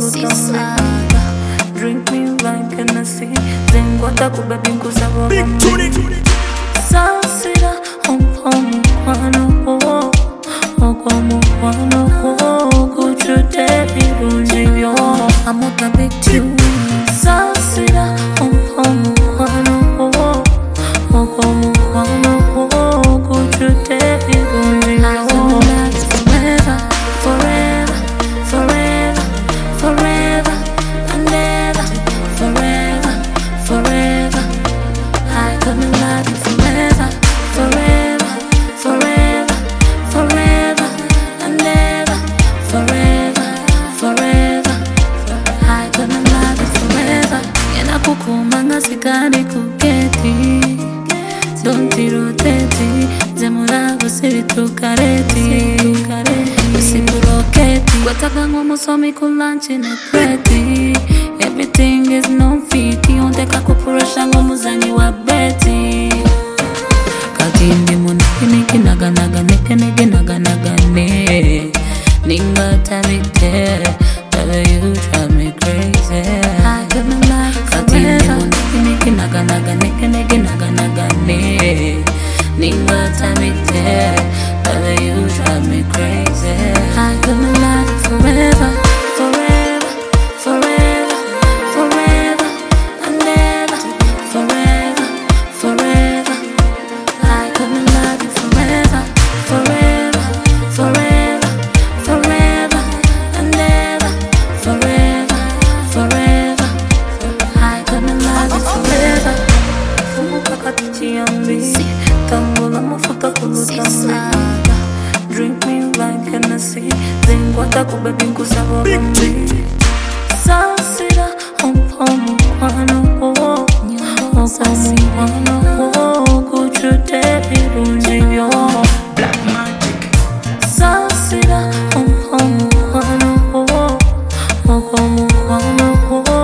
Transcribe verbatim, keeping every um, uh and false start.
kulutama. Drink me like Hennessy, zengwata kubabi nkusaba bambi. Sasira ompa mukwano wo, okwa mukwano wo, kuchute birungi byo. Amuta big tune. Sasira ompa mukwano wo, okwa mukwano wo, kuchute birungi byo. Forever, forever, forever, forever and ever, forever, forever. I couldn't love you forever, forever, forever, forever and ever, forever, forever. I couldn't love you forever. Yena kukumanga sikani kuketi, don't rotate, zemulago siritukareti, usikuroketi. Gwataka ngomusomi kulanchi ne preti, everything is no fiti, onteka kupurasha ngomuzanyi wa beti. Kakindi muniki niki naga naga niki niki naga naga ne, ninga tabite, but you drive me crazy. I couldn't lie forever. Kakindi muniki niki naga naga niki niki naga naga ne, ninga tabite, but you drive me crazy. I couldn't lie forever, forever, forever, forever and ever, forever, forever. I couldn't love you forever, forever, forever, forever and ever, forever, forever. I couldn't love you forever. Fumuka katichi yambi, tambula mufuta kulutama. Drink me like Hennessy, zengwata kubabi nkusaba bambi. Sasira ompa mukwano wo, okwa mukwano wo, kuchute birungi byo. Black magic. Sasira ompa mukwano wo, okwa mukwano wo,